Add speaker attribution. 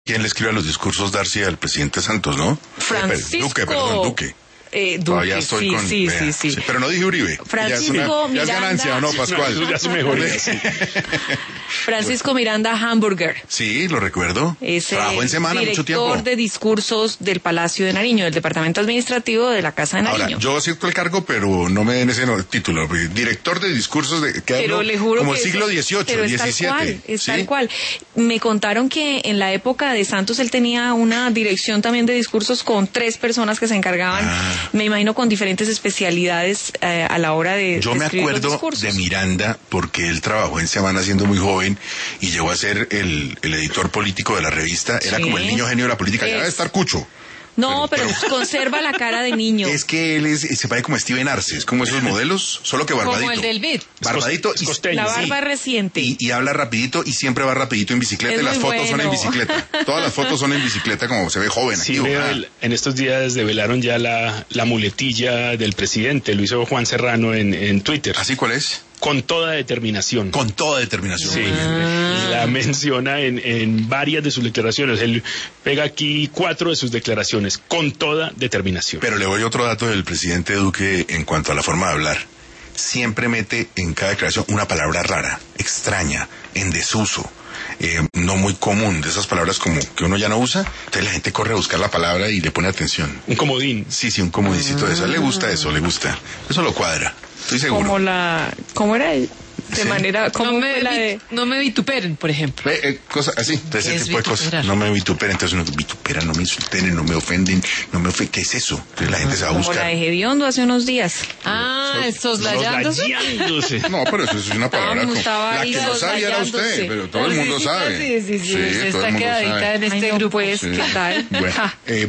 Speaker 1: ¿Quién le escribe los discursos Darcy al presidente Santos, no?
Speaker 2: Francisco.
Speaker 1: Duque.
Speaker 2: Duque, sí.
Speaker 1: Pero no dije Uribe.
Speaker 2: Francisco
Speaker 1: ya es ganancia, ¿o no, Pascual?
Speaker 3: Ya se mejoró.
Speaker 2: Francisco Miranda Hamburger.
Speaker 1: Sí, lo recuerdo. Trabajó en Semana mucho tiempo.
Speaker 2: Director de discursos del Palacio de Nariño, del Departamento Administrativo de la Casa de Nariño.
Speaker 1: Ahora, yo acepto el cargo, pero no me den ese título. Director de discursos
Speaker 2: pero le juro
Speaker 1: como
Speaker 2: que
Speaker 1: el siglo XVIII,
Speaker 2: pero
Speaker 1: XVII.
Speaker 2: Es tal cual. Me contaron que en la época de Santos él tenía una dirección también de discursos con 3 personas que se encargaban, me imagino, con diferentes especialidades a la hora de
Speaker 1: Yo me acuerdo de Miranda porque él trabajó en Semana siendo muy joven y llegó a ser el editor político de la revista. Era como el niño genio de la política. Ya debe estar cucho.
Speaker 2: No, pero conserva la cara de niño.
Speaker 1: Es que él se parece como Steven Arce, es como esos modelos, solo que barbadito.
Speaker 2: Como el del BID.
Speaker 1: Barbadito y
Speaker 2: la barba reciente.
Speaker 1: Y habla rapidito y siempre va rapidito en bicicleta. Y las fotos son en bicicleta. Todas las fotos son en bicicleta, como se ve joven.
Speaker 3: Sí, en estos días develaron ya la muletilla del presidente, lo hizo Juan Serrano en Twitter.
Speaker 1: ¿Así cuál es?
Speaker 3: Con toda determinación.
Speaker 1: Con toda determinación.
Speaker 3: Sí, y la menciona en varias de sus declaraciones. Él pega aquí 4 de sus declaraciones, con toda determinación.
Speaker 1: Pero le doy otro dato del presidente Duque en cuanto a la forma de hablar. Siempre mete en cada declaración una palabra rara, extraña, en desuso. No muy común, de esas palabras como que uno ya no usa, entonces la gente corre a buscar la palabra y le pone atención.
Speaker 3: Un comodín.
Speaker 1: Sí, un comodincito de eso. Le gusta eso, eso lo cuadra, estoy seguro.
Speaker 2: ¿Cómo era? De
Speaker 1: Sí.
Speaker 2: manera,
Speaker 4: no me vituperen, por ejemplo.
Speaker 1: Cosas así, ese tipo de cosas. No me vituperan, entonces uno vitupera, no me insulten, no me ofenden, ¿qué es eso? Entonces la gente se va a buscar.
Speaker 2: Como la de Hediondo hace unos días.
Speaker 4: Soslayándose.
Speaker 1: No, pero eso es una palabra la que no sabía era
Speaker 2: soslayándose.
Speaker 1: usted, pero todo el mundo sabe.
Speaker 4: Sí,
Speaker 1: todo
Speaker 4: está
Speaker 1: el mundo
Speaker 4: quedadita
Speaker 1: sabe.
Speaker 4: en este grupo.
Speaker 2: Pues, ¿qué tal?
Speaker 1: Bueno,